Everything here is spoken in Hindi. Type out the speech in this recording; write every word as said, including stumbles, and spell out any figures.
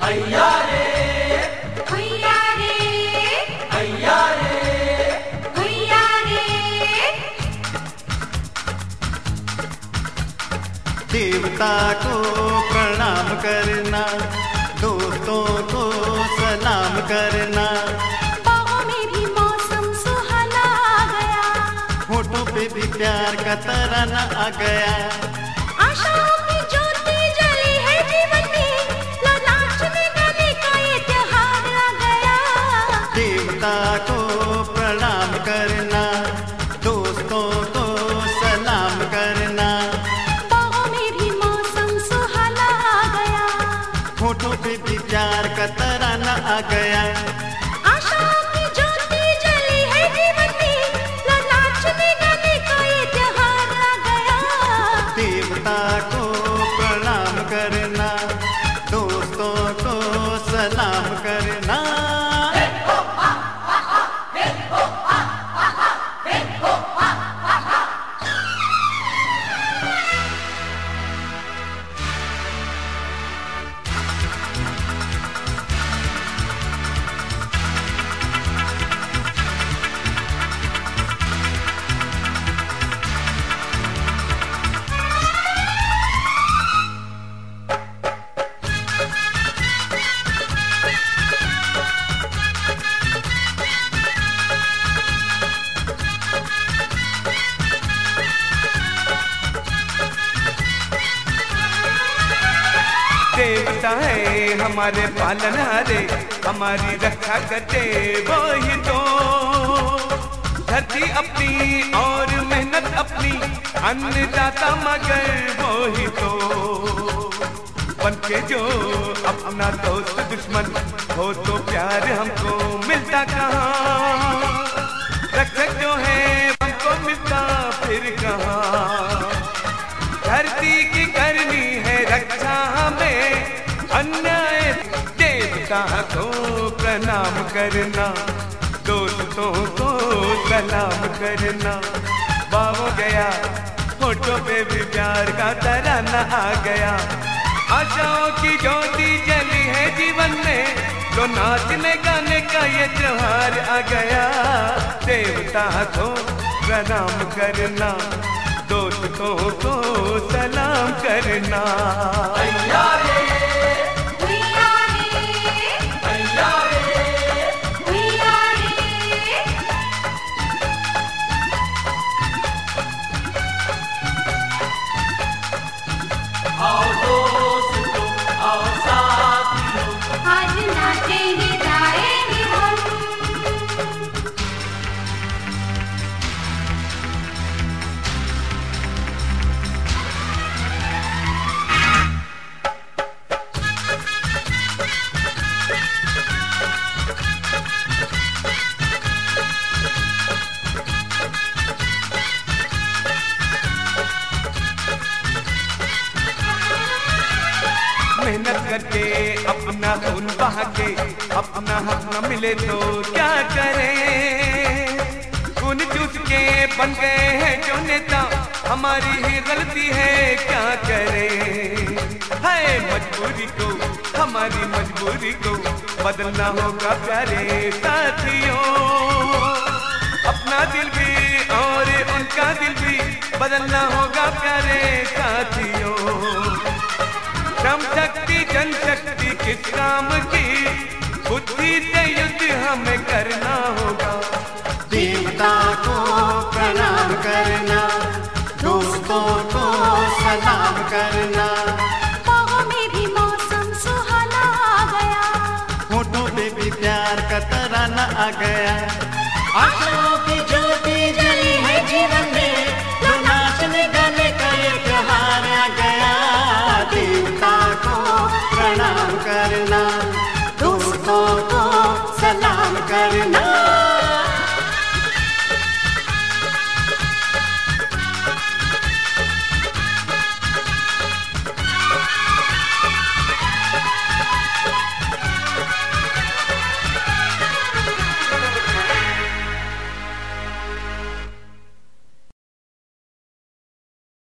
हैया रे हैया रे हैया रे हैया रे। देवता को प्रणाम करना, दोस्तों को सलाम करना। बाहों में भी मौसम सुहाना आ गया, होठों पे भी प्यार का तराना आ गया। आशाओं की ज्योति जली है जीवन में, लो नाचने गाने का ये त्योहार आ गया। देवता को प्रणाम करना, दोस्तों को सलाम करना। बाहों में भी मौसम सुहाना आ गया, होठों पे भी प्यार का तराना आ गया। आशाओं की ज्योति जली है जीवन में, लो नाचने गाने का ये त्योहार आ गया। देवता को प्रणाम करना, दोस्तों को सलाम करना। देवता है हमारे पालनहारे, हमारी रक्षा करते वो ही तो। धरती अपनी और मेहनत अपनी, अन्नदाता मगर वो ही तो। बनके जो अपना दोस्त दुश्मन हो तो प्यार हमको मिलता कहाँ। रक्षक जो है हमको मिलता फिर कहाँ। धरती की करनी है रक्षा हमें, अन्याय देवता को प्रणाम करना, दोस्तों को सलाम करना। बाबू गया होठों पे भी प्यार का तराना आ गया। आशाओं की ज्योति जली है जीवन में, तो नाचने गाने का ये त्योहार आ गया। देवता को प्रणाम करना, दोस्तों को सलाम करना। हैया रे हैया रे हैया रे हैया रे। आओ दोस्तों आओ साथियों, आज नाचेंगे गाएंगे हम। मेहनत करके अपना खून बहा के, अपना हक न मिले तो क्या करें। खून चूस के बन गए हैं जो नेता, हमारी ही गलती है क्या करें। है मजबूरी को, हमारी मजबूरी को बदलना होगा प्यारे साथियों। अपना दिल भी और उनका दिल भी बदलना होगा प्यारे साथियों। श्रम शक्ति जनशक्ति किस काम की, बुद्धि से युद्ध हमें करना होगा। देवता को प्रणाम करना, दोस्तों को सलाम करना। बाहों में भी मौसम सुहाना आ गया, होठों पे भी प्यार का तराना आ गया। आशाओं की ज्योति जली है जीवन में, तो नाचने गाने का ये त्योहार आ गया। देवता को प्रणाम करना,